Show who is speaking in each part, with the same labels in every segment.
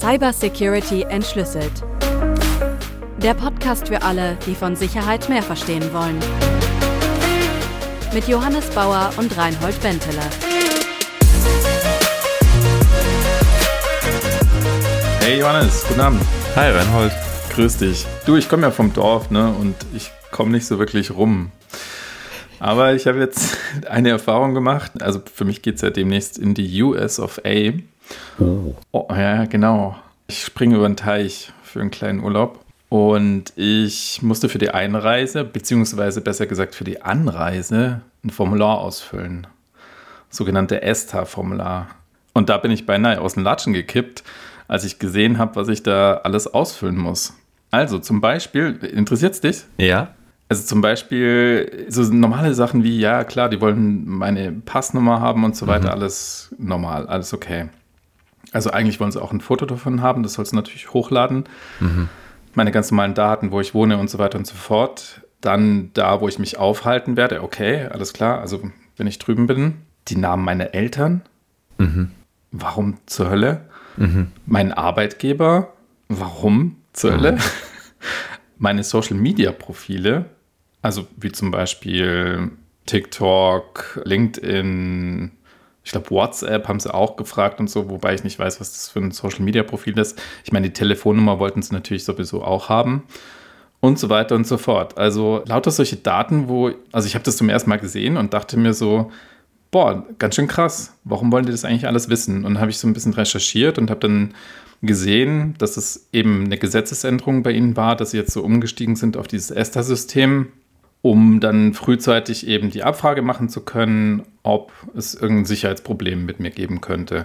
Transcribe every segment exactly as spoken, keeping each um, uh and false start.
Speaker 1: Cybersecurity entschlüsselt. Der Podcast für alle, die von Sicherheit mehr verstehen wollen. Mit Johannes Bauer und Reinhold Benteler.
Speaker 2: Hey Johannes, guten Abend.
Speaker 3: Hi Reinhold.
Speaker 2: Grüß dich. Du, ich komme ja vom Dorf, ne, und ich komme nicht so wirklich rum. Aber ich habe jetzt eine Erfahrung gemacht. Also für mich geht es ja demnächst in die U S of A. Oh. Oh, ja, genau. Ich springe über den Teich für einen kleinen Urlaub. Und ich musste für die Einreise, beziehungsweise besser gesagt für die Anreise, ein Formular ausfüllen. Sogenannte ESTA-Formular. Und da bin ich beinahe aus den Latschen gekippt, als ich gesehen habe, was ich da alles ausfüllen muss. Also zum Beispiel, interessiert es dich?
Speaker 3: Ja.
Speaker 2: Also zum Beispiel so normale Sachen wie, ja klar, die wollen meine Passnummer haben und so weiter, mhm. Alles normal, alles okay. Also eigentlich wollen sie auch ein Foto davon haben, das sollst du natürlich hochladen. Mhm. Meine ganz normalen Daten, wo ich wohne und so weiter und so fort. Dann da, wo ich mich aufhalten werde, okay, alles klar, also wenn ich drüben bin. Die Namen meiner Eltern, mhm. Warum zur Hölle? Mhm. Mein Arbeitgeber, warum zur Hölle? Mhm. Meine Social-Media-Profile, also wie zum Beispiel TikTok, LinkedIn, ich glaube WhatsApp haben sie auch gefragt und so, wobei ich nicht weiß, was das für ein Social-Media-Profil ist. Ich meine, die Telefonnummer wollten sie natürlich sowieso auch haben und so weiter und so fort. Also lauter solche Daten, wo, also ich habe das zum ersten Mal gesehen und dachte mir so, boah, ganz schön krass, warum wollen die das eigentlich alles wissen? Und habe ich so ein bisschen recherchiert und habe dann gesehen, dass es eben eine Gesetzesänderung bei ihnen war, dass sie jetzt so umgestiegen sind auf dieses ESTA-System, um dann frühzeitig eben die Abfrage machen zu können, ob es irgendein Sicherheitsproblem mit mir geben könnte.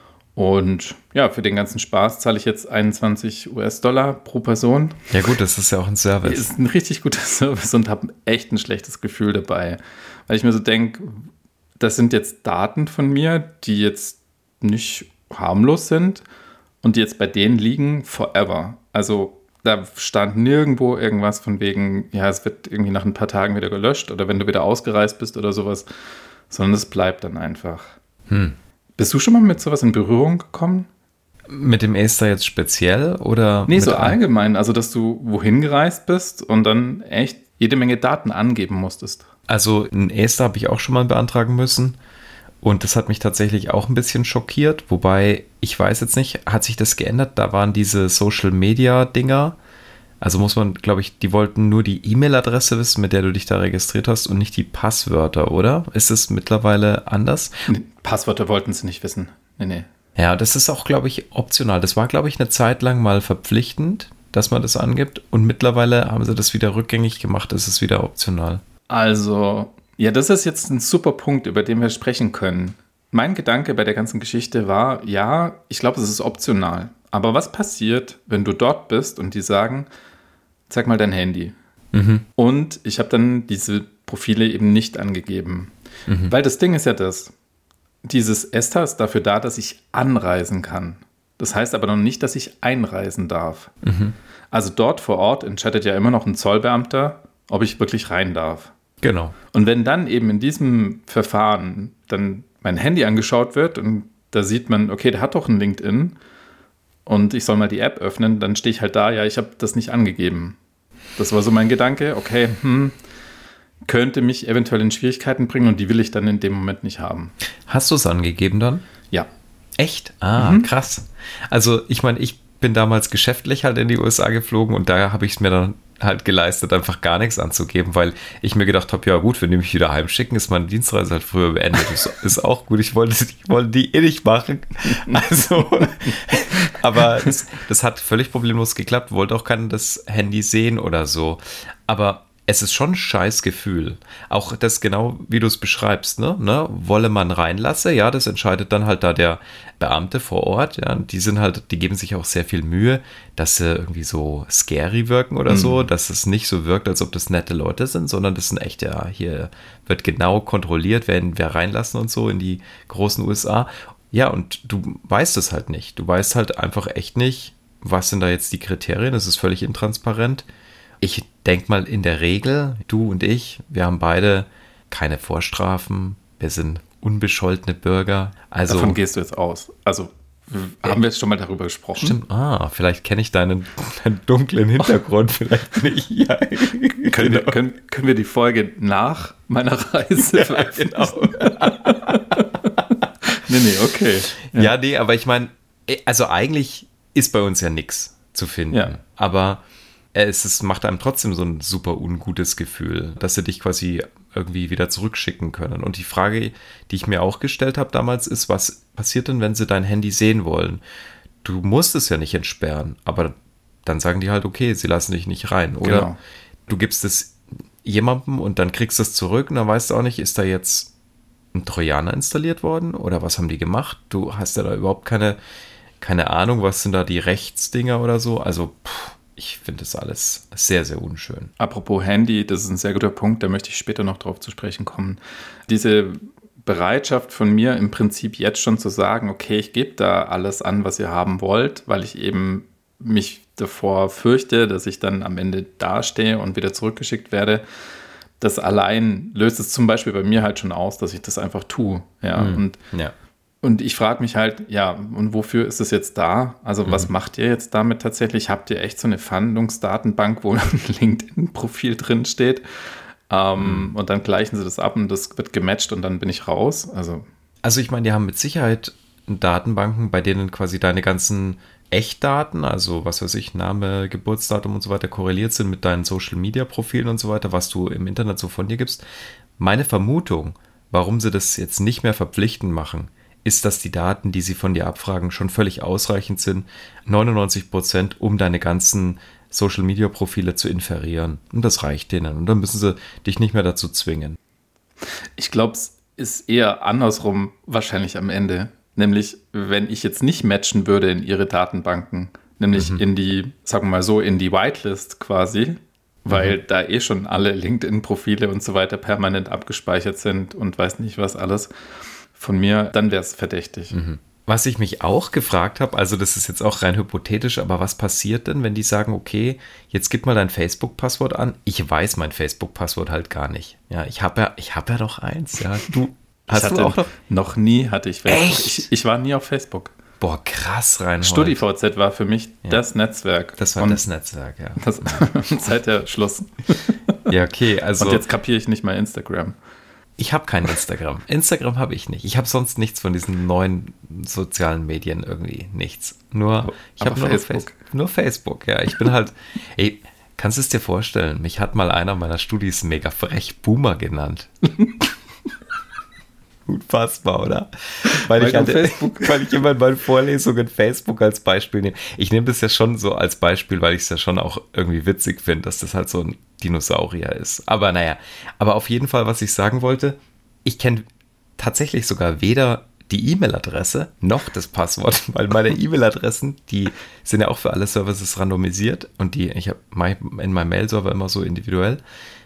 Speaker 2: Und ja, für den ganzen Spaß zahle ich jetzt einundzwanzig US-Dollar pro Person.
Speaker 3: Ja gut, das ist ja auch ein Service.
Speaker 2: Ist ein richtig guter Service und habe echt ein schlechtes Gefühl dabei. Weil ich mir so denke, das sind jetzt Daten von mir, die jetzt nicht harmlos sind und die jetzt bei denen liegen forever. Also da stand nirgendwo irgendwas von wegen, ja, es wird irgendwie nach ein paar Tagen wieder gelöscht oder wenn du wieder ausgereist bist oder sowas, sondern es bleibt dann einfach. Hm. Bist du schon mal mit sowas in Berührung gekommen?
Speaker 3: Mit dem ESTA jetzt speziell oder?
Speaker 2: Nee, so allgemein, also dass du wohin gereist bist und dann echt jede Menge Daten angeben musstest.
Speaker 3: Also ein ESTA habe ich auch schon mal beantragen müssen. Und das hat mich tatsächlich auch ein bisschen schockiert, wobei ich weiß jetzt nicht, hat sich das geändert? Da waren diese Social-Media-Dinger, also muss man, glaube ich, die wollten nur die E-Mail-Adresse wissen, mit der du dich da registriert hast und nicht die Passwörter, oder? Ist es mittlerweile anders?
Speaker 2: Nee, Passwörter wollten sie nicht wissen, nee, nee.
Speaker 3: Ja, das ist auch, glaube ich, optional. Das war, glaube ich, eine Zeit lang mal verpflichtend, dass man das angibt und mittlerweile haben sie das wieder rückgängig gemacht, ist es wieder optional.
Speaker 2: Also... Ja, das ist jetzt ein super Punkt, über den wir sprechen können. Mein Gedanke bei der ganzen Geschichte war, ja, ich glaube, es ist optional. Aber was passiert, wenn du dort bist und die sagen, zeig mal dein Handy. Mhm. Und ich habe dann diese Profile eben nicht angegeben. Mhm. Weil das Ding ist ja das, dieses ESTA ist dafür da, dass ich anreisen kann. Das heißt aber noch nicht, dass ich einreisen darf. Mhm. Also dort vor Ort entscheidet ja immer noch ein Zollbeamter, ob ich wirklich rein darf.
Speaker 3: Genau.
Speaker 2: Und wenn dann eben in diesem Verfahren dann mein Handy angeschaut wird und da sieht man, okay, der hat doch ein LinkedIn und ich soll mal die App öffnen, dann stehe ich halt da, ja, ich habe das nicht angegeben. Das war so mein Gedanke, okay, hm, könnte mich eventuell in Schwierigkeiten bringen und die will ich dann in dem Moment nicht haben.
Speaker 3: Hast du es angegeben dann?
Speaker 2: Ja.
Speaker 3: Echt? Ah, mhm. Krass. Also ich meine, ich bin damals geschäftlich halt in die U S A geflogen und da habe ich es mir dann halt geleistet, einfach gar nichts anzugeben, weil ich mir gedacht habe, ja gut, wenn die mich wieder heimschicken, ist meine Dienstreise halt früher beendet. Das ist auch gut, ich wollte, ich wollte die eh nicht machen. Also, aber das, das hat völlig problemlos geklappt, wollte auch keiner das Handy sehen oder so. Aber es ist schon ein scheiß Gefühl. Auch das genau, wie du es beschreibst, ne? ne? Wolle man reinlasse, ja, das entscheidet dann halt da der Beamte vor Ort, ja, die sind halt, die geben sich auch sehr viel Mühe, dass sie irgendwie so scary wirken oder mhm. so, dass es nicht so wirkt, als ob das nette Leute sind, sondern das sind echt, ja, hier wird genau kontrolliert, werden wir reinlassen und so in die großen U S A. Ja, und du weißt es halt nicht. Du weißt halt einfach echt nicht, was sind da jetzt die Kriterien, das ist völlig intransparent. Ich denke mal, in der Regel, du und ich, wir haben beide keine Vorstrafen, wir sind unbescholtene Bürger. Also,
Speaker 2: davon gehst du jetzt aus. Also Haben wir jetzt schon mal darüber gesprochen?
Speaker 3: Stimmt, ah, vielleicht kenne ich deinen, deinen dunklen Hintergrund, vielleicht nicht. Ja,
Speaker 2: können,
Speaker 3: genau.
Speaker 2: wir, können, können wir die Folge nach meiner Reise
Speaker 3: ja,
Speaker 2: veröffentlichen?
Speaker 3: genau.
Speaker 2: nee, nee, okay.
Speaker 3: Ja, ja nee, aber ich meine, also eigentlich ist bei uns ja nichts zu finden.
Speaker 2: Ja.
Speaker 3: Aber es, es macht einem trotzdem so ein super ungutes Gefühl, dass sie dich quasi irgendwie wieder zurückschicken können. Und die Frage, die ich mir auch gestellt habe damals, ist, was passiert denn, wenn sie dein Handy sehen wollen? Du musst es ja nicht entsperren, aber dann sagen die halt, okay, sie lassen dich nicht rein. Oder
Speaker 2: Genau.
Speaker 3: du gibst es jemandem und dann kriegst du es zurück und dann weißt du auch nicht, ist da jetzt ein Trojaner installiert worden oder was haben die gemacht? Du hast ja da überhaupt keine, keine Ahnung, was sind da die Rechtsdinger oder so. Also, pff, ich finde das alles sehr, sehr unschön.
Speaker 2: Apropos Handy, das ist ein sehr guter Punkt, da möchte ich später noch drauf zu sprechen kommen. Diese Bereitschaft von mir im Prinzip jetzt schon zu sagen, okay, ich gebe da alles an, was ihr haben wollt, weil ich eben mich davor fürchte, dass ich dann am Ende dastehe und wieder zurückgeschickt werde. Das allein löst es zum Beispiel bei mir halt schon aus, dass ich das einfach tue. Ja,
Speaker 3: Mhm.
Speaker 2: und
Speaker 3: Ja.
Speaker 2: Und ich frage mich halt, ja, und wofür ist es jetzt da? Also mhm. was macht ihr jetzt damit tatsächlich? Habt ihr echt so eine Fahndungsdatenbank, wo ein LinkedIn-Profil drin steht? Ähm, mhm. Und dann gleichen sie das ab und das wird gematcht und dann bin ich raus. Also,
Speaker 3: also ich meine, die haben mit Sicherheit Datenbanken, bei denen quasi deine ganzen Echtdaten, also was weiß ich, Name, Geburtsdatum und so weiter, korreliert sind mit deinen Social-Media-Profilen und so weiter, was du im Internet so von dir gibst. Meine Vermutung, warum sie das jetzt nicht mehr verpflichtend machen, ist, dass die Daten, die sie von dir abfragen, schon völlig ausreichend sind, neunundneunzig Prozent, um deine ganzen Social-Media-Profile zu inferieren. Und das reicht denen. Und dann müssen sie dich nicht mehr dazu zwingen.
Speaker 2: Ich glaube, es ist eher andersrum wahrscheinlich am Ende. Nämlich, wenn ich jetzt nicht matchen würde in ihre Datenbanken, nämlich mhm. in die, sagen wir mal so, in die Whitelist quasi, weil mhm. da eh schon alle LinkedIn-Profile und so weiter permanent abgespeichert sind und weiß nicht was alles von mir, dann wäre es verdächtig.
Speaker 3: Mhm. Was ich mich auch gefragt habe, also das ist jetzt auch rein hypothetisch, aber was passiert denn, wenn die sagen, okay, jetzt gib mal dein Facebook-Passwort an. Ich weiß mein Facebook-Passwort halt gar nicht. Ja, ich habe ja, ich habe ja doch eins. Ja, du hast
Speaker 2: ich hatte
Speaker 3: du auch noch?
Speaker 2: Noch nie hatte ich Facebook.
Speaker 3: Echt?
Speaker 2: Ich, ich war nie auf Facebook.
Speaker 3: Boah, krass, Reinhold.
Speaker 2: StudiVZ war für mich
Speaker 3: ja.
Speaker 2: das Netzwerk.
Speaker 3: Das war
Speaker 2: und
Speaker 3: das Netzwerk, ja.
Speaker 2: Das, seit der Schluss.
Speaker 3: Ja, okay, also.
Speaker 2: Und jetzt kapiere ich nicht mal Instagram.
Speaker 3: Ich habe kein Instagram. Instagram habe ich nicht. Ich habe sonst nichts von diesen neuen sozialen Medien irgendwie. Nichts. Nur, ich habe nur Facebook. Facebook. Nur Facebook, ja. Ich bin halt, ey, kannst du es dir vorstellen? Mich hat mal einer meiner Studis mega frech Boomer genannt. Unfassbar, oder? Weil, weil ich hatte, Facebook. Weil ich immer in meinen Vorlesungen Facebook als Beispiel nehme. Ich nehme das ja schon so als Beispiel, weil ich es ja schon auch irgendwie witzig finde, dass das halt so ein Dinosaurier ist. Aber naja, aber auf jeden Fall, was ich sagen wollte, ich kenne tatsächlich sogar weder die E-Mail-Adresse noch das Passwort, weil meine E-Mail-Adressen, die sind ja auch für alle Services randomisiert und die, ich habe in meinem Mail-Server immer so individuell.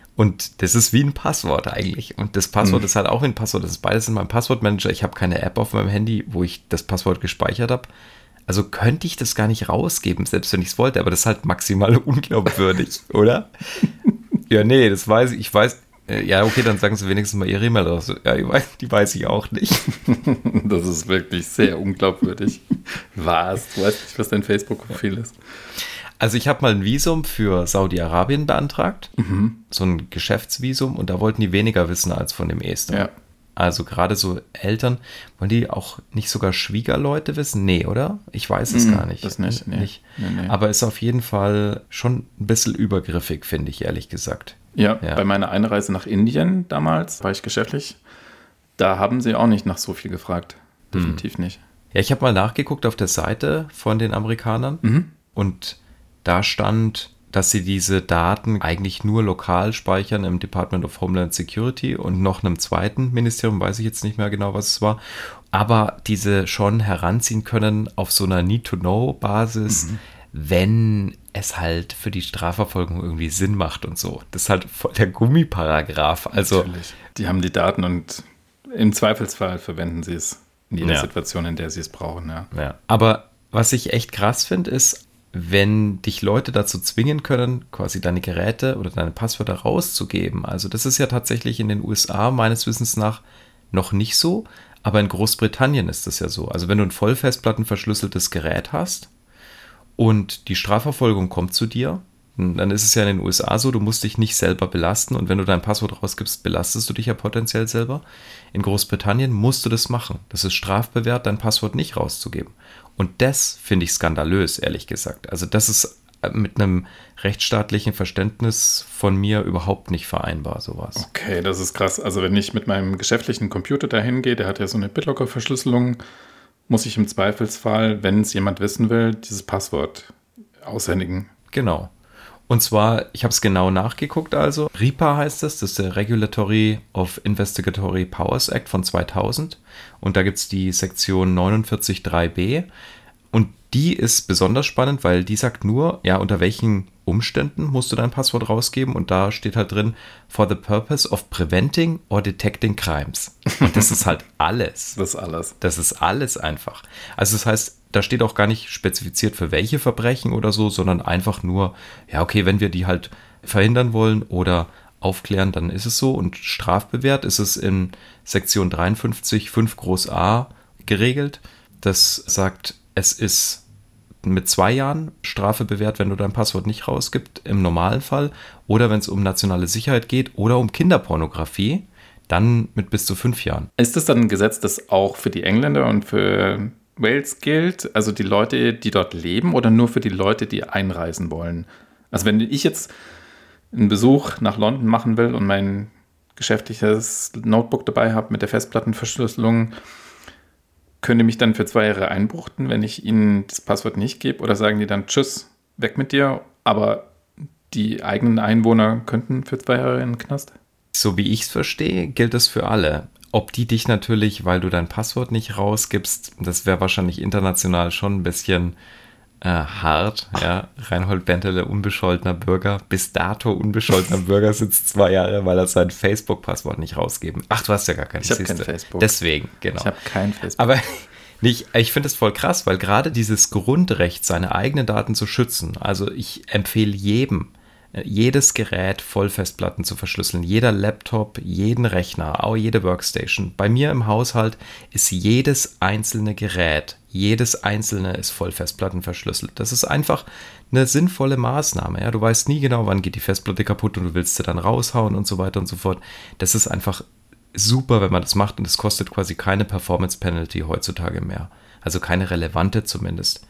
Speaker 3: Und das ist wie ein Passwort eigentlich. Und das Passwort mhm. ist halt auch wie ein Passwort. Das ist beides in meinem Passwortmanager. Ich habe keine App auf meinem Handy, wo ich das Passwort gespeichert habe. Also könnte ich das gar nicht rausgeben, selbst wenn ich es wollte. Aber das ist halt maximal unglaubwürdig, oder? Ja, nee, das weiß ich. Ich weiß, ja, okay, dann sagen Sie wenigstens mal Ihre E-Mail raus. Ja, die weiß, die weiß ich auch nicht.
Speaker 2: Das ist wirklich sehr unglaubwürdig. Was? Du weißt nicht, was dein Facebook-Profil ist.
Speaker 3: Also ich habe mal ein Visum für Saudi-Arabien beantragt, mhm. so ein Geschäftsvisum, und da wollten die weniger wissen als von dem Esther.
Speaker 2: Ja.
Speaker 3: Also gerade so Eltern, wollen die auch nicht sogar Schwiegerleute wissen? Nee, oder? Ich weiß es mhm, gar nicht.
Speaker 2: Das nicht, nee.
Speaker 3: nicht.
Speaker 2: Nee, nee.
Speaker 3: Aber ist auf jeden Fall schon ein bisschen übergriffig, finde ich, ehrlich gesagt.
Speaker 2: Ja, ja, bei meiner Einreise nach Indien damals, war ich geschäftlich, da haben sie auch nicht nach so viel gefragt. Definitiv mhm. nicht.
Speaker 3: Ja, ich habe mal nachgeguckt auf der Seite von den Amerikanern mhm. und da stand, dass sie diese Daten eigentlich nur lokal speichern im Department of Homeland Security und noch einem zweiten Ministerium, weiß ich jetzt nicht mehr genau, was es war, aber diese schon heranziehen können auf so einer Need-to-Know-Basis, mhm. wenn es halt für die Strafverfolgung irgendwie Sinn macht und so. Das ist halt voll der Gummiparagraph. Also,
Speaker 2: natürlich. Die haben die Daten und im Zweifelsfall verwenden sie es in jeder ja. Situation, in der sie es brauchen. Ja.
Speaker 3: Ja. Aber was ich echt krass finde, ist, wenn dich Leute dazu zwingen können, quasi deine Geräte oder deine Passwörter rauszugeben. Also das ist ja tatsächlich in den U S A meines Wissens nach noch nicht so, Aber in Großbritannien ist das ja so. Also wenn du ein vollfestplattenverschlüsseltes Gerät hast und die Strafverfolgung kommt zu dir, dann ist es ja in den U S A so, du musst dich nicht selber belasten und wenn du dein Passwort rausgibst, belastest du dich ja potenziell selber. In Großbritannien musst du das machen. Das ist strafbewehrt, dein Passwort nicht rauszugeben. Und das finde ich skandalös, ehrlich gesagt. Also das ist mit einem rechtsstaatlichen Verständnis von mir überhaupt nicht vereinbar, sowas.
Speaker 2: Okay, das ist krass. Also wenn ich mit meinem geschäftlichen Computer dahin gehe, der hat ja so eine BitLocker-Verschlüsselung, muss ich im Zweifelsfall, wenn es jemand wissen will, dieses Passwort aushändigen.
Speaker 3: Genau. Und zwar, ich habe es genau nachgeguckt also, R I P A heißt es, das ist der Regulatory of Investigatory Powers Act von zweitausend und da gibt es die Sektion neunundvierzig Punkt drei b und die ist besonders spannend, weil die sagt nur, ja, unter welchen Umständen musst du dein Passwort rausgeben und da steht halt drin, for the purpose of preventing or detecting crimes. Und das ist halt alles.
Speaker 2: Das ist alles.
Speaker 3: Das ist alles einfach. Also das heißt, da steht auch gar nicht spezifiziert für welche Verbrechen oder so, sondern einfach nur, ja, okay, wenn wir die halt verhindern wollen oder aufklären, dann ist es so. Und strafbewehrt ist es in Sektion dreiundfünfzig Punkt fünf Groß A geregelt. Das sagt, es ist mit zwei Jahren Strafe bewährt, wenn du dein Passwort nicht rausgibst, im normalen Fall. Oder wenn es um nationale Sicherheit geht oder um Kinderpornografie, dann mit bis zu fünf Jahren.
Speaker 2: Ist das dann ein Gesetz, das auch für die Engländer und für Wales gilt? Also die Leute, die dort leben oder nur für die Leute, die einreisen wollen? Also wenn ich jetzt einen Besuch nach London machen will und mein geschäftliches Notebook dabei habe mit der Festplattenverschlüsselung, können die mich dann für zwei Jahre einbuchten, wenn ich ihnen das Passwort nicht gebe? Oder sagen die dann, tschüss, weg mit dir, aber die eigenen Einwohner könnten für zwei Jahre in den Knast?
Speaker 3: So wie ich es verstehe, gilt das für alle. Ob die dich natürlich, weil du dein Passwort nicht rausgibst, das wäre wahrscheinlich international schon ein bisschen äh, hart. Ja? Reinhold Benteler, unbescholtener Bürger, bis dato unbescholtener Bürger, sitzt zwei Jahre, weil er sein Facebook-Passwort nicht rausgeben. Ach, du hast ja gar kein
Speaker 2: Ich habe kein Facebook.
Speaker 3: Deswegen, genau.
Speaker 2: Ich habe kein Facebook.
Speaker 3: Aber nicht, ich finde es voll krass, weil gerade dieses Grundrecht, seine eigenen Daten zu schützen, also ich empfehle jedem, jedes Gerät Vollfestplatten zu verschlüsseln, jeder Laptop, jeden Rechner, auch jede Workstation. Bei mir im Haushalt ist jedes einzelne Gerät, jedes einzelne ist Vollfestplatten verschlüsselt. Das ist einfach eine sinnvolle Maßnahme. Ja? Du weißt nie genau, wann geht die Festplatte kaputt und du willst sie dann raushauen und so weiter und so fort. Das ist einfach super, wenn man das macht und es kostet quasi keine Performance Penalty heutzutage mehr. Also keine relevante zumindest.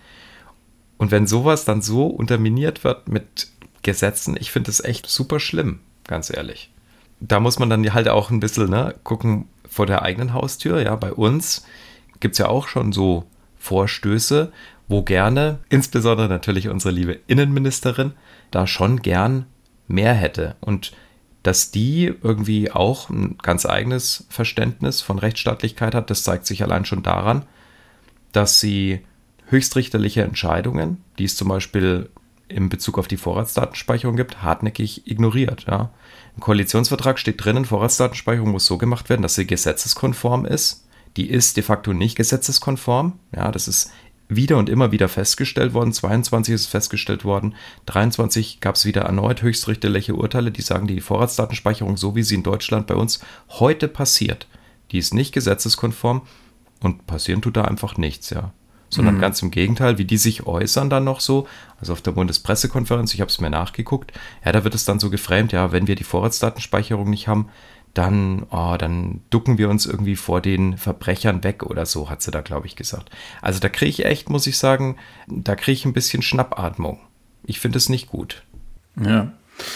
Speaker 3: Und wenn sowas dann so unterminiert wird mit Gesetzen, ich finde das echt super schlimm, ganz ehrlich. Da muss man dann halt auch ein bisschen ne, gucken vor der eigenen Haustür. Ja, bei uns gibt es ja auch schon so Vorstöße, wo gerne, insbesondere natürlich unsere liebe Innenministerin, da schon gern mehr hätte. Und dass die irgendwie auch ein ganz eigenes Verständnis von Rechtsstaatlichkeit hat, das zeigt sich allein schon daran, dass sie höchstrichterliche Entscheidungen, die es zum Beispiel in Bezug auf die Vorratsdatenspeicherung gibt, hartnäckig ignoriert. Ja. Im Koalitionsvertrag steht drinnen, Vorratsdatenspeicherung muss so gemacht werden, dass sie gesetzeskonform ist. Die ist de facto nicht gesetzeskonform. Ja, das ist wieder und immer wieder festgestellt worden. zweiundzwanzig ist festgestellt worden. dreiundzwanzig gab es wieder erneut höchstrichterliche Urteile, die sagen, die Vorratsdatenspeicherung, so wie sie in Deutschland bei uns heute passiert, die ist nicht gesetzeskonform und passieren tut da einfach nichts, ja. Sondern mhm. ganz im Gegenteil, wie die sich äußern dann noch so, also auf der Bundespressekonferenz, ich habe es mir nachgeguckt, ja, da wird es dann so geframed, ja, wenn wir die Vorratsdatenspeicherung nicht haben, dann, oh, dann ducken wir uns irgendwie vor den Verbrechern weg oder so, hat sie da, glaube ich, gesagt. Also da kriege ich echt, muss ich sagen, da kriege ich ein bisschen Schnappatmung. Ich finde es nicht gut.
Speaker 2: Ja.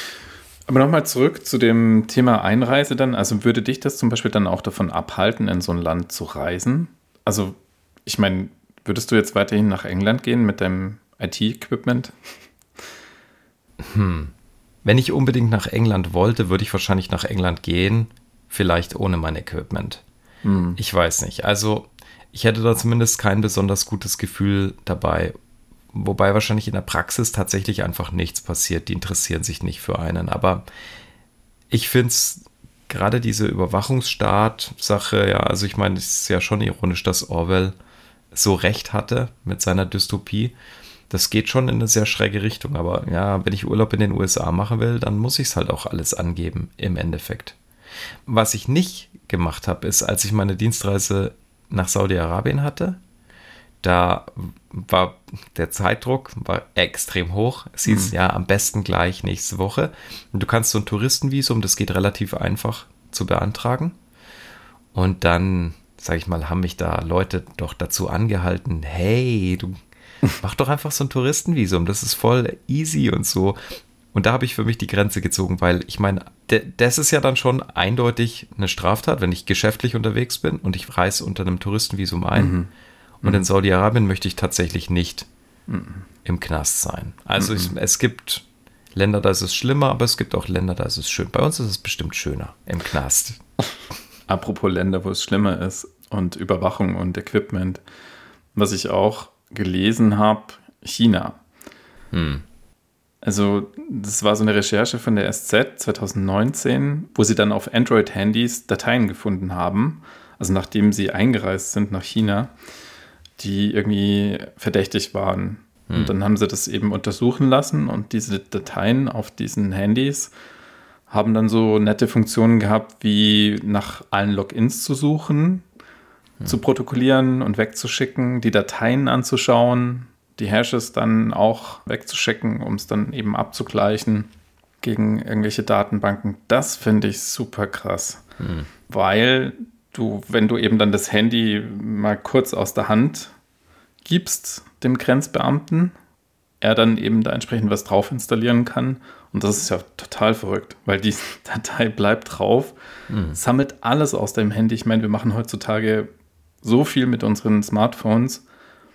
Speaker 2: Aber nochmal zurück zu dem Thema Einreise dann. Also würde dich das zum Beispiel dann auch davon abhalten, in so ein Land zu reisen? Also, ich meine, würdest du jetzt weiterhin nach England gehen mit deinem I T-Equipment?
Speaker 3: Hm. Wenn ich unbedingt nach England wollte, würde ich wahrscheinlich nach England gehen, vielleicht ohne mein Equipment. Hm. Ich weiß nicht. Also ich hätte da zumindest kein besonders gutes Gefühl dabei. Wobei wahrscheinlich in der Praxis tatsächlich einfach nichts passiert. Die interessieren sich nicht für einen. Aber ich finde es, gerade diese Überwachungsstaat-Sache, ja, also ich meine, es ist ja schon ironisch, dass Orwell so recht hatte mit seiner Dystopie. Das geht schon in eine sehr schräge Richtung, aber ja, wenn ich Urlaub in den U S A machen will, dann muss ich es halt auch alles angeben, im Endeffekt. Was ich nicht gemacht habe, ist, als ich meine Dienstreise nach Saudi-Arabien hatte. Da war der Zeitdruck war extrem hoch. Es hieß, mhm. ja, am besten gleich nächste Woche. Und du kannst so ein Touristenvisum, das geht relativ einfach zu beantragen. Und dann, sag ich mal, haben mich da Leute doch dazu angehalten, hey, du mach doch einfach so ein Touristenvisum, das ist voll easy und so. Und da habe ich für mich die Grenze gezogen, weil ich meine, de- das ist ja dann schon eindeutig eine Straftat, wenn ich geschäftlich unterwegs bin und ich reise unter einem Touristenvisum ein. Mhm. Und in Saudi-Arabien möchte ich tatsächlich nicht mhm. im Knast sein. Also mhm. ich, es gibt Länder, da ist es schlimmer, aber es gibt auch Länder, da ist es schön. Bei uns ist es bestimmt schöner im Knast.
Speaker 2: Apropos Länder, wo es schlimmer ist und Überwachung und Equipment. Was ich auch gelesen habe, China. Hm. Also das war so eine Recherche von der S Z zwanzig neunzehn, wo sie dann auf Android-Handys Dateien gefunden haben, also nachdem sie eingereist sind nach China, die irgendwie verdächtig waren. Hm. Und dann haben sie das eben untersuchen lassen und diese Dateien auf diesen Handys haben dann so nette Funktionen gehabt, wie nach allen Logins zu suchen, hm. zu protokollieren und wegzuschicken, die Dateien anzuschauen, die Hashes dann auch wegzuschicken, um es dann eben abzugleichen gegen irgendwelche Datenbanken. Das finde ich super krass, hm. weil du, wenn du eben dann das Handy mal kurz aus der Hand gibst, dem Grenzbeamten, er dann eben da entsprechend was drauf installieren kann. Und das ist ja total verrückt, weil die Datei bleibt drauf, mhm. sammelt alles aus deinem Handy. Ich meine, wir machen heutzutage so viel mit unseren Smartphones.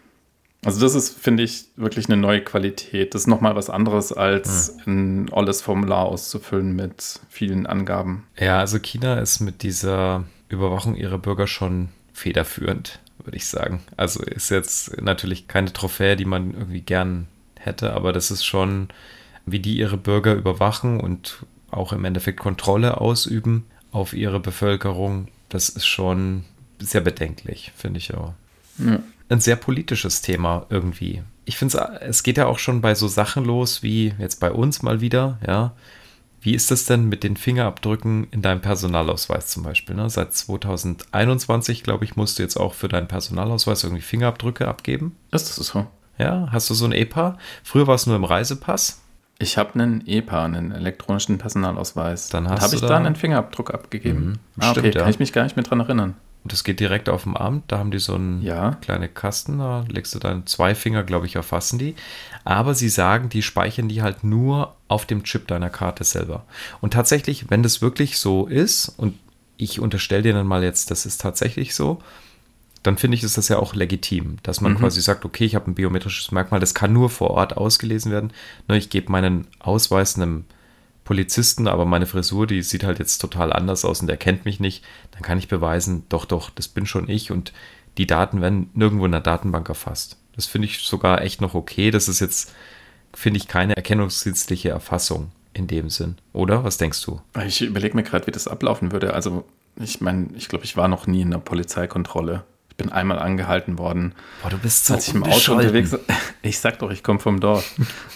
Speaker 2: Also das ist, finde ich, wirklich eine neue Qualität. Das ist nochmal was anderes, als mhm. ein olles Formular auszufüllen mit vielen Angaben.
Speaker 3: Ja, also China ist mit dieser Überwachung ihrer Bürger schon federführend, würde ich sagen. Also ist jetzt natürlich keine Trophäe, die man irgendwie gern hätte, aber das ist schon, wie die ihre Bürger überwachen und auch im Endeffekt Kontrolle ausüben auf ihre Bevölkerung. Das ist schon sehr bedenklich, finde ich auch. Ja. Ein sehr politisches Thema irgendwie. Ich finde, es geht ja auch schon bei so Sachen los, wie jetzt bei uns mal wieder, ja. Wie ist das denn mit den Fingerabdrücken in deinem Personalausweis zum Beispiel? Ne? Seit zwanzig einundzwanzig, glaube ich, musst du jetzt auch für deinen Personalausweis irgendwie Fingerabdrücke abgeben.
Speaker 2: Ist das so?
Speaker 3: Ja, hast du so ein E P A? Früher war es nur im Reisepass.
Speaker 2: Ich habe einen E P A, einen elektronischen Personalausweis.
Speaker 3: Dann hast
Speaker 2: habe ich
Speaker 3: da
Speaker 2: da einen Fingerabdruck abgegeben.
Speaker 3: Mhm,
Speaker 2: ah,
Speaker 3: stimmt,
Speaker 2: okay,
Speaker 3: ja.
Speaker 2: Kann ich mich gar nicht mehr dran erinnern.
Speaker 3: Und das geht direkt auf dem Amt, da haben die so einen
Speaker 2: ja.
Speaker 3: kleinen Kasten, da legst du dann zwei Finger, glaube ich, erfassen die. Aber sie sagen, die speichern die halt nur auf dem Chip deiner Karte selber. Und tatsächlich, wenn das wirklich so ist, und ich unterstelle dir dann mal jetzt, das ist tatsächlich so, dann finde ich, ist das ja auch legitim, dass man mhm. quasi sagt, okay, ich habe ein biometrisches Merkmal, das kann nur vor Ort ausgelesen werden. Ich gebe meinen Ausweis einem Polizisten, aber meine Frisur, die sieht halt jetzt total anders aus und der kennt mich nicht, dann kann ich beweisen, doch, doch, das bin schon ich und die Daten werden nirgendwo in der Datenbank erfasst. Das finde ich sogar echt noch okay. Das ist jetzt, finde ich, keine erkennungsdienstliche Erfassung in dem Sinn. Oder? Was denkst du?
Speaker 2: Ich überlege mir gerade, wie das ablaufen würde. Also, ich meine, ich glaube, ich war noch nie in einer Polizeikontrolle. Ich bin einmal angehalten worden.
Speaker 3: Boah, du bist so
Speaker 2: als ich im Auto unterwegs. Ich sag doch, ich komme vom Dorf.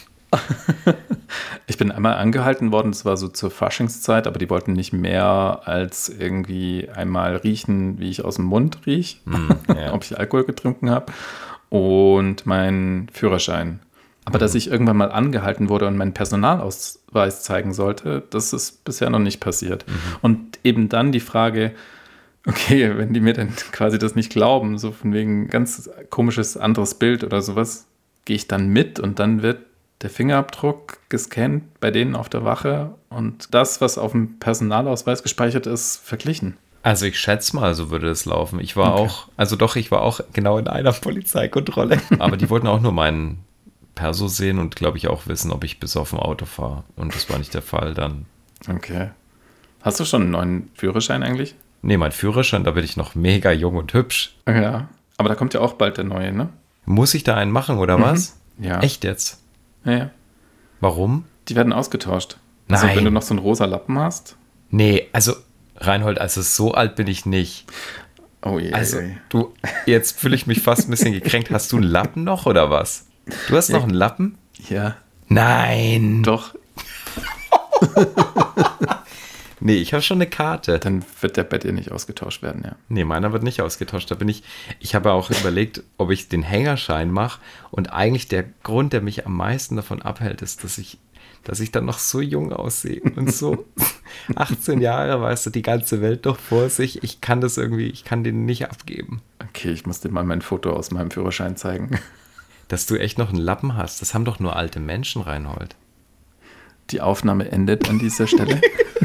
Speaker 2: Ich bin einmal angehalten worden, das war so zur Faschingszeit, aber die wollten nicht mehr als irgendwie einmal riechen, wie ich aus dem Mund rieche, mm, yeah. ob ich Alkohol getrunken habe und meinen Führerschein. Aber mm. dass ich irgendwann mal angehalten wurde und meinen Personalausweis zeigen sollte, das ist bisher noch nicht passiert. Mm-hmm. Und eben dann die Frage, okay, wenn die mir dann quasi das nicht glauben, so von wegen ganz komisches anderes Bild oder sowas, gehe ich dann mit und dann wird der Fingerabdruck gescannt bei denen auf der Wache und das, was auf dem Personalausweis gespeichert ist, verglichen.
Speaker 3: Also ich schätze mal, so würde es laufen. Ich war okay. auch, also doch, ich war auch genau in einer Polizeikontrolle. Aber die wollten auch nur meinen Perso sehen und glaube ich auch wissen, ob ich besoffen Auto fahre. Und das war nicht der Fall dann.
Speaker 2: Okay. Hast du schon einen neuen Führerschein eigentlich?
Speaker 3: Nee, mein Führerschein, da bin ich noch mega jung und hübsch.
Speaker 2: Ja, aber da kommt ja auch bald der neue, ne?
Speaker 3: Muss ich da einen machen oder mhm. was?
Speaker 2: Ja.
Speaker 3: Echt jetzt?
Speaker 2: Ja, ja.
Speaker 3: Warum?
Speaker 2: Die werden ausgetauscht.
Speaker 3: Nein.
Speaker 2: Also wenn du noch so einen rosa Lappen hast.
Speaker 3: Nee, also Reinhold, also so alt bin ich nicht.
Speaker 2: Oh je.
Speaker 3: Also du, jetzt fühle ich mich fast ein bisschen gekränkt. Hast du einen Lappen noch oder was? Du hast
Speaker 2: ja.
Speaker 3: noch einen Lappen?
Speaker 2: Ja.
Speaker 3: Nein.
Speaker 2: Doch.
Speaker 3: Nee, ich habe schon eine Karte.
Speaker 2: Dann wird der bei dir nicht ausgetauscht werden, ja.
Speaker 3: Nee, meiner wird nicht ausgetauscht. Da bin ich, ich habe auch überlegt, ob ich den Hängerschein mache. Und eigentlich der Grund, der mich am meisten davon abhält, ist, dass ich, dass ich dann noch so jung aussehe. Und so achtzehn Jahre, weißt du, die ganze Welt doch vor sich. Ich kann das irgendwie, ich kann den nicht abgeben.
Speaker 2: Okay, ich muss dir mal mein Foto aus meinem Führerschein zeigen.
Speaker 3: Dass du echt noch einen Lappen hast, das haben doch nur alte Menschen, Reinhold.
Speaker 2: Die Aufnahme endet an dieser Stelle.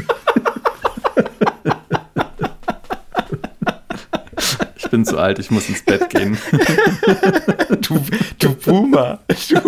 Speaker 2: Ich bin zu alt, ich muss ins Bett gehen.
Speaker 3: Du, du Boomer. Du.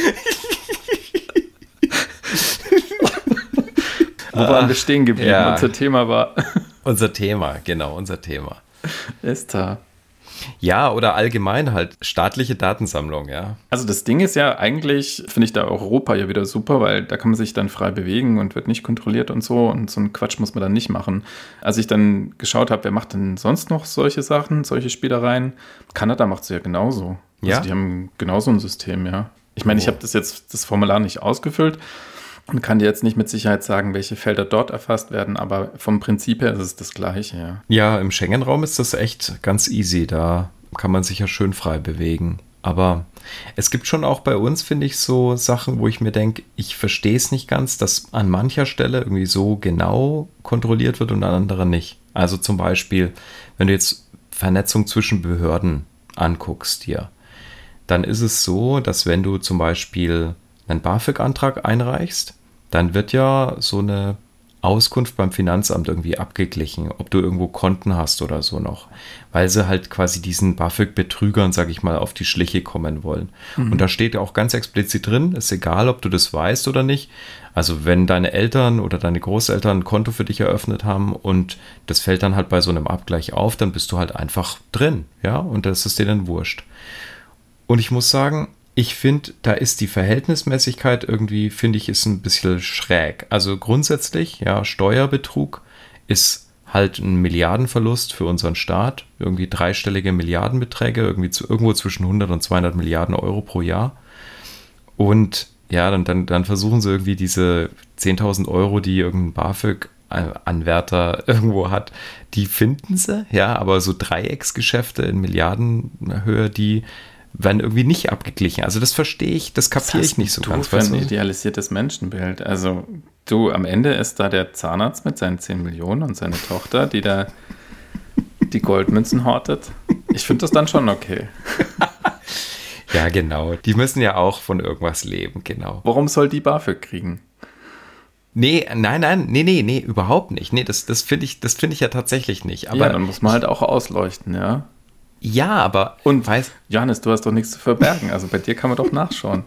Speaker 2: Wo waren wir stehen geblieben?
Speaker 3: Ja.
Speaker 2: Unser Thema war...
Speaker 3: Unser Thema, genau, unser Thema.
Speaker 2: Esther.
Speaker 3: Ja, oder allgemein halt staatliche Datensammlung, ja.
Speaker 2: Also das Ding ist ja eigentlich, finde ich da Europa ja wieder super, weil da kann man sich dann frei bewegen und wird nicht kontrolliert und so und so einen Quatsch muss man dann nicht machen. Als ich dann geschaut habe, wer macht denn sonst noch solche Sachen, solche Spielereien? Kanada macht es ja genauso.
Speaker 3: Ja?
Speaker 2: Also die haben genauso ein System, ja. Ich meine,
Speaker 3: Oh.
Speaker 2: ich habe das jetzt, das Formular nicht ausgefüllt und kann dir jetzt nicht mit Sicherheit sagen, welche Felder dort erfasst werden, aber vom Prinzip her ist es das Gleiche, ja.
Speaker 3: Ja, im Schengen-Raum ist das echt ganz easy. Da kann man sich ja schön frei bewegen. Aber es gibt schon auch bei uns, finde ich, so Sachen, wo ich mir denke, ich verstehe es nicht ganz, dass an mancher Stelle irgendwie so genau kontrolliert wird und an anderer nicht. Also zum Beispiel, wenn du jetzt Vernetzung zwischen Behörden anguckst hier, dann ist es so, dass wenn du zum Beispiel einen BAföG-Antrag einreichst, dann wird ja so eine Auskunft beim Finanzamt irgendwie abgeglichen, ob du irgendwo Konten hast oder so noch, weil sie halt quasi diesen BAföG-Betrügern, sag ich mal, auf die Schliche kommen wollen. Mhm. Und da steht ja auch ganz explizit drin, ist egal, ob du das weißt oder nicht. Also wenn deine Eltern oder deine Großeltern ein Konto für dich eröffnet haben und das fällt dann halt bei so einem Abgleich auf, dann bist du halt einfach drin, ja, und das ist dir dann wurscht. Und ich muss sagen, ich finde, da ist die Verhältnismäßigkeit irgendwie, finde ich, ist ein bisschen schräg. Also grundsätzlich, ja, Steuerbetrug ist halt ein Milliardenverlust für unseren Staat. Irgendwie dreistellige Milliardenbeträge, irgendwie zu, irgendwo zwischen hundert und zweihundert Milliarden Euro pro Jahr. Und ja, dann, dann, dann versuchen sie irgendwie diese zehntausend Euro, die irgendein BAföG-Anwärter irgendwo hat, die finden sie, ja, aber so Dreiecksgeschäfte in Milliardenhöhe, die werden irgendwie nicht abgeglichen. Also das verstehe ich, das kapiere ich nicht so
Speaker 2: du
Speaker 3: ganz.
Speaker 2: für
Speaker 3: Weißt
Speaker 2: ein
Speaker 3: du?
Speaker 2: idealisiertes Menschenbild. Also du, am Ende ist da der Zahnarzt mit seinen zehn Millionen und seine Tochter, die da die Goldmünzen hortet. Ich finde das dann schon okay.
Speaker 3: Ja, genau. Die müssen ja auch von irgendwas leben, genau.
Speaker 2: Warum soll die BAföG kriegen?
Speaker 3: Nee, nein, nein, nee, nee, nee, überhaupt nicht. Nee, das, das finde ich, das finde ich ja tatsächlich nicht. Aber
Speaker 2: ja, dann muss man halt auch ausleuchten, ja.
Speaker 3: Ja, aber...
Speaker 2: Und
Speaker 3: weiß,
Speaker 2: Johannes, du hast doch nichts zu verbergen. Also bei dir kann man doch nachschauen.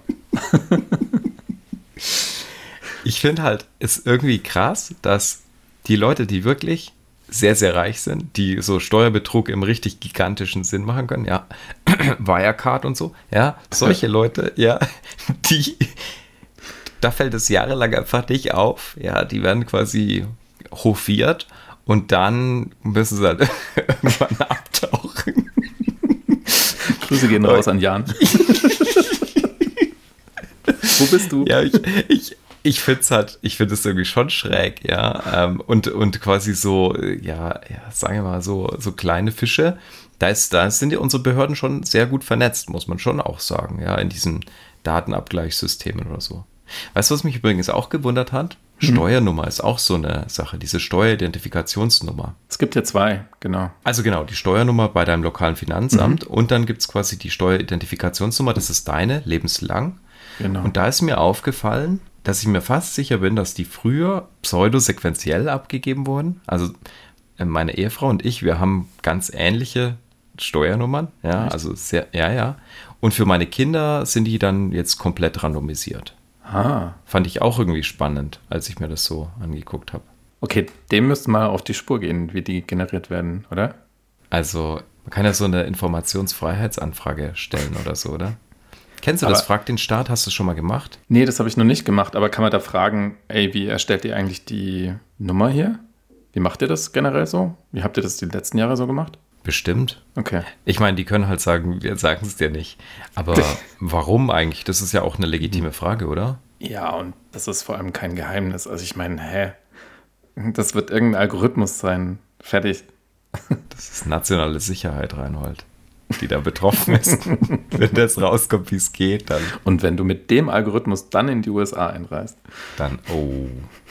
Speaker 3: Ich finde halt, es ist irgendwie krass, dass die Leute, die wirklich sehr, sehr reich sind, die so Steuerbetrug im richtig gigantischen Sinn machen können, ja, Wirecard und so, ja, solche Leute, ja, die, da fällt es jahrelang einfach nicht auf, ja, die werden quasi hofiert und dann müssen sie halt irgendwann abtauchen.
Speaker 2: Grüße gehen raus an Jan. Wo bist du?
Speaker 3: Ja, ich, ich, ich finde es halt, ich finde es irgendwie schon schräg, ja. Ähm, und, und quasi so, ja, ja, sagen wir mal, so, so kleine Fische, da, ist, da sind ja unsere Behörden schon sehr gut vernetzt, muss man schon auch sagen, ja, in diesen Datenabgleichssystemen oder so. Weißt du, was mich übrigens auch gewundert hat? Hm. Steuernummer ist auch so eine Sache, diese Steueridentifikationsnummer.
Speaker 2: Es gibt ja zwei, genau.
Speaker 3: Also genau, die Steuernummer bei deinem lokalen Finanzamt mhm. und dann gibt es quasi die Steueridentifikationsnummer, das ist deine, lebenslang.
Speaker 2: Genau.
Speaker 3: Und da ist mir aufgefallen, dass ich mir fast sicher bin, dass die früher pseudosequenziell abgegeben wurden. Also meine Ehefrau und ich, wir haben ganz ähnliche Steuernummern. Ja, Echt? also sehr, ja, ja. Und für meine Kinder sind die dann jetzt komplett randomisiert.
Speaker 2: Ah.
Speaker 3: Fand ich auch irgendwie spannend, als ich mir das so angeguckt habe.
Speaker 2: Okay, dem müssten wir auf die Spur gehen, wie die generiert werden, oder?
Speaker 3: Also, man kann ja so eine Informationsfreiheitsanfrage stellen oder so, oder? Kennst du
Speaker 2: aber,
Speaker 3: das? Frag den Staat, hast du das schon mal gemacht?
Speaker 2: Nee, das habe ich noch nicht gemacht, aber kann man da fragen, ey, wie erstellt ihr eigentlich die Nummer hier? Wie macht ihr das generell so? Wie habt ihr das die letzten Jahre so gemacht?
Speaker 3: Bestimmt.
Speaker 2: Okay.
Speaker 3: Ich meine, die können halt sagen, wir sagen es dir nicht. Aber warum eigentlich? Das ist ja auch eine legitime Frage, oder?
Speaker 2: Ja, und das ist vor allem kein Geheimnis. Also ich meine, hä? Das wird irgendein Algorithmus sein. Fertig.
Speaker 3: Das ist nationale Sicherheit, Reinhold, die da betroffen ist. Wenn das rauskommt, wie es geht, dann.
Speaker 2: Und wenn du mit dem Algorithmus dann in die U S A einreist.
Speaker 3: Dann, oh.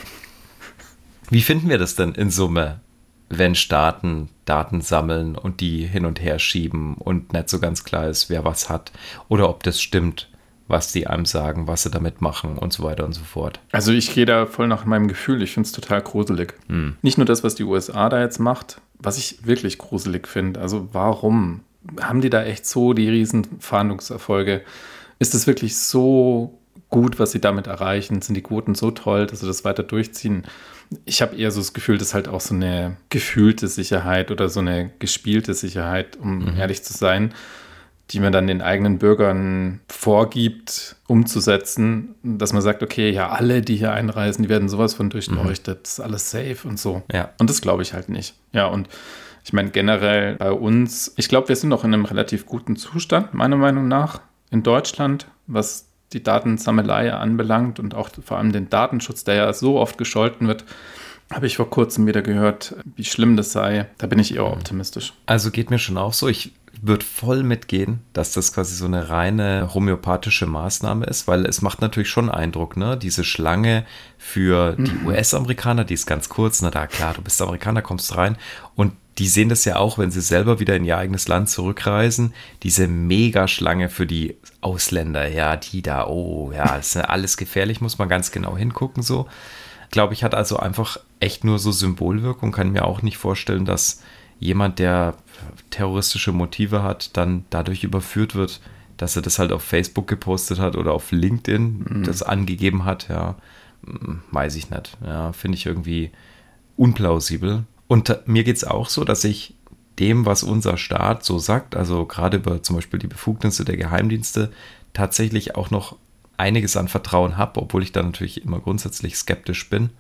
Speaker 3: Wie finden wir das denn in Summe, wenn Staaten Daten sammeln und die hin und her schieben und nicht so ganz klar ist, wer was hat oder ob das stimmt, was die einem sagen, was sie damit machen und so weiter und so fort?
Speaker 2: Also ich gehe da voll nach meinem Gefühl. Ich finde es total gruselig.
Speaker 3: Hm.
Speaker 2: Nicht nur das, was die U S A da jetzt macht, was ich wirklich gruselig finde. Also warum haben die da echt so die riesen Fahndungserfolge? Ist es wirklich so gut, was sie damit erreichen? Sind die Quoten so toll, dass sie das weiter durchziehen? Ich habe eher so das Gefühl, das ist halt auch so eine gefühlte Sicherheit oder so eine gespielte Sicherheit, um mhm. ehrlich zu sein, die man dann den eigenen Bürgern vorgibt, umzusetzen, dass man sagt, okay, ja, alle, die hier einreisen, die werden sowas von durchleuchtet, mhm. das ist alles safe und so.
Speaker 3: Ja.
Speaker 2: Und das glaube ich halt nicht. Ja, und ich meine generell bei uns, ich glaube, wir sind noch in einem relativ guten Zustand, meiner Meinung nach, in Deutschland, was die Datensammelei anbelangt und auch vor allem den Datenschutz, der ja so oft gescholten wird, habe ich vor kurzem wieder gehört, wie schlimm das sei. Da bin ich eher optimistisch.
Speaker 3: Also geht mir schon auch so. Ich würde voll mitgehen, dass das quasi so eine reine homöopathische Maßnahme ist, weil es macht natürlich schon Eindruck, ne? Diese Schlange für die mhm. U S-Amerikaner, die ist ganz kurz, na da klar, du bist Amerikaner, kommst rein und die sehen das ja auch, wenn sie selber wieder in ihr eigenes Land zurückreisen, diese Mega-Schlange für die Ausländer, ja, die da, oh, ja, das ist alles gefährlich, muss man ganz genau hingucken, so. Glaube ich, hat also einfach echt nur so Symbolwirkung, kann mir auch nicht vorstellen, dass jemand, der terroristische Motive hat, dann dadurch überführt wird, dass er das halt auf Facebook gepostet hat oder auf LinkedIn mhm. das angegeben hat, ja, weiß ich nicht, ja, finde ich irgendwie unplausibel. Und mir geht es auch so, dass ich dem, was unser Staat so sagt, also gerade über zum Beispiel die Befugnisse der Geheimdienste, tatsächlich auch noch einiges an Vertrauen habe, obwohl ich da natürlich immer grundsätzlich skeptisch bin.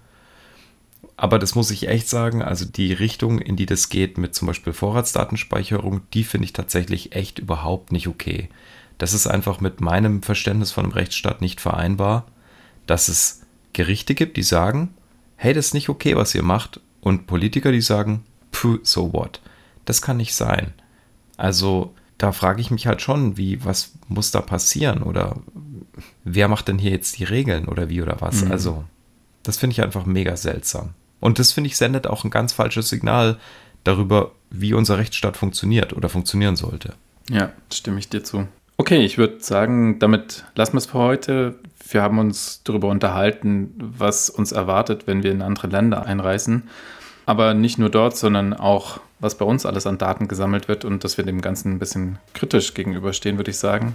Speaker 3: Aber das muss ich echt sagen, also die Richtung, in die das geht mit zum Beispiel Vorratsdatenspeicherung, die finde ich tatsächlich echt überhaupt nicht okay. Das ist einfach mit meinem Verständnis von einem Rechtsstaat nicht vereinbar, dass es Gerichte gibt, die sagen, hey, das ist nicht okay, was ihr macht, und Politiker, die sagen, puh, so what? Das kann nicht sein. Also da frage ich mich halt schon, wie, was muss da passieren oder wer macht denn hier jetzt die Regeln oder wie oder was? Mhm. Also das finde ich einfach mega seltsam. Und das, finde ich, sendet auch ein ganz falsches Signal darüber, wie unser Rechtsstaat funktioniert oder funktionieren sollte.
Speaker 2: Ja, stimme ich dir zu. Okay, ich würde sagen, damit lassen wir es für heute. Wir haben uns darüber unterhalten, was uns erwartet, wenn wir in andere Länder einreisen. Aber nicht nur dort, sondern auch, was bei uns alles an Daten gesammelt wird und dass wir dem Ganzen ein bisschen kritisch gegenüberstehen, würde ich sagen.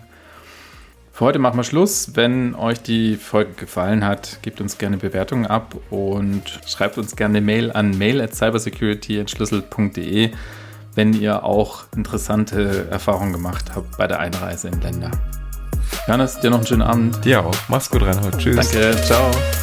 Speaker 2: Für heute machen wir Schluss. Wenn euch die Folge gefallen hat, gebt uns gerne Bewertungen ab und schreibt uns gerne eine Mail an mail at cybersecurity entschlüsselt punkt de, wenn ihr auch interessante Erfahrungen gemacht habt bei der Einreise in Länder. Johannes, dir noch einen schönen Abend.
Speaker 3: Dir auch. Mach's gut, Reinhold. Tschüss.
Speaker 2: Danke, ciao.